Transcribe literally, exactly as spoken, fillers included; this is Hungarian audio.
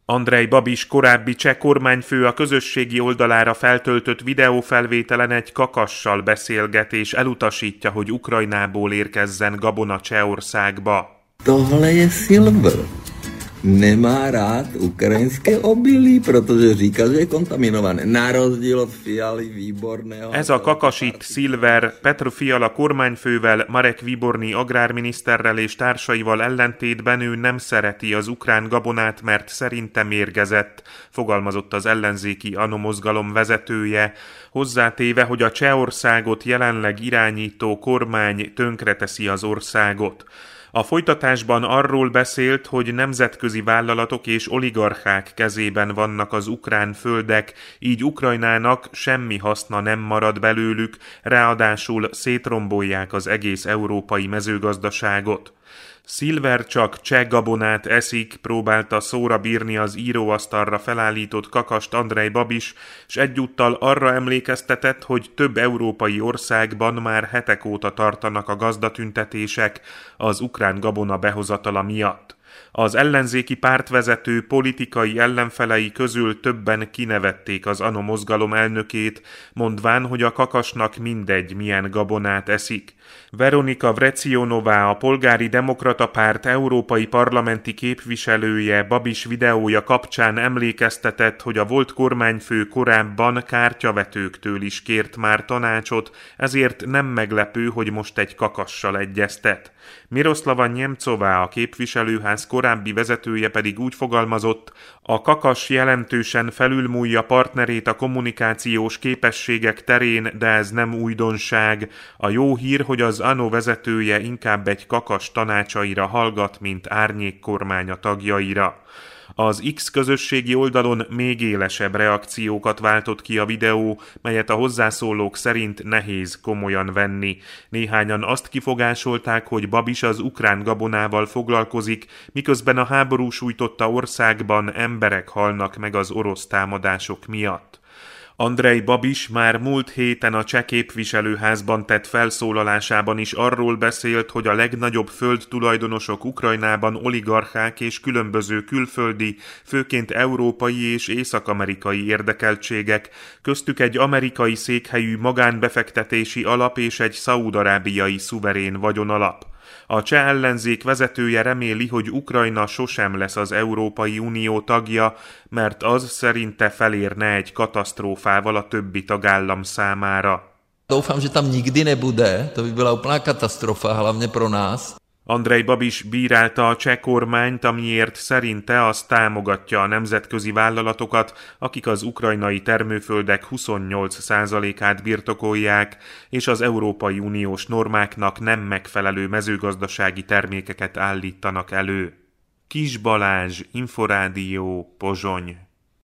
Andrej Babiš korábbi cseh kormányfő a közösségi oldalára feltöltött videófelvételen egy kakassal beszélget és elutasítja, hogy Ukrajnából érkezzen gabona Csehországba. Tohle je Silver. Nemá rád ukrajinské obilí, protože říká, že je kontaminované. Na rozdíl od Fialy Výborného. Ez a kakasit Silver Petr Fiala kormányfővel, Marek Výborný agrárminiszterrel és társaival ellentétben ő nem szereti az ukrán gabonát, mert szerinte mérgezett, fogalmazott az ellenzéki ANO mozgalom vezetője, hozzátéve, hogy a Csehországot jelenleg irányító kormány tönkreteszi az országot. A folytatásban arról beszélt, hogy nemzetközi vállalatok és oligarchák kezében vannak az ukrán földek, így Ukrajnának semmi haszna nem marad belőlük, ráadásul szétrombolják az egész európai mezőgazdaságot. Silver csak cseh gabonát eszik, próbálta szóra bírni az íróasztalra felállított kakast Andrej Babiš, s egyúttal arra emlékeztetett, hogy több európai országban már hetek óta tartanak a gazdatüntetések az ukrán gabona behozatala miatt. Az ellenzéki pártvezető politikai ellenfelei közül többen kinevették az ANO mozgalom elnökét, mondván, hogy a kakasnak mindegy, milyen gabonát eszik. Veronika Vrecionová, a Polgári Demokrata Párt európai parlamenti képviselője Babiš videója kapcsán emlékeztetett, hogy a volt kormányfő korábban kártyavetőktől is kért már tanácsot, ezért nem meglepő, hogy most egy kakassal egyeztet. Miroslava Nemcová, a képviselőház korábbi vezetője pedig úgy fogalmazott, a kakas jelentősen felülmúlja partnerét a kommunikációs képességek terén, de ez nem újdonság. A jó hír, hogy az ANO vezetője inkább egy kakas tanácsaira hallgat, mint árnyékkormánya tagjaira. Az X közösségi oldalon még élesebb reakciókat váltott ki a videó, melyet a hozzászólók szerint nehéz komolyan venni. Néhányan azt kifogásolták, hogy Babiš az ukrán gabonával foglalkozik, miközben a háború sújtotta országban emberek halnak meg az orosz támadások miatt. Andrej Babiš már múlt héten a cseh képviselőházban tett felszólalásában is arról beszélt, hogy a legnagyobb földtulajdonosok Ukrajnában oligarchák és különböző külföldi, főként európai és észak-amerikai érdekeltségek, köztük egy amerikai székhelyű magánbefektetési alap és egy szaúd-arábiai szuverén vagyonalap. A cseh ellenzék vezetője reméli, hogy Ukrajna sosem lesz az Európai Unió tagja, mert az szerinte felérne egy katasztrófával a többi tagállam számára. Doufám, že tam nikdy nebude, to by byla úplná katastrofa, hlavně pro nás. Andrej Babiš bírálta a cseh kormányt, amiért szerinte az támogatja a nemzetközi vállalatokat, akik az ukrajnai termőföldek huszonnyolc százalékát birtokolják, és az Európai Uniós normáknak nem megfelelő mezőgazdasági termékeket állítanak elő. Kis Balázs, Inforádió, Pozsony.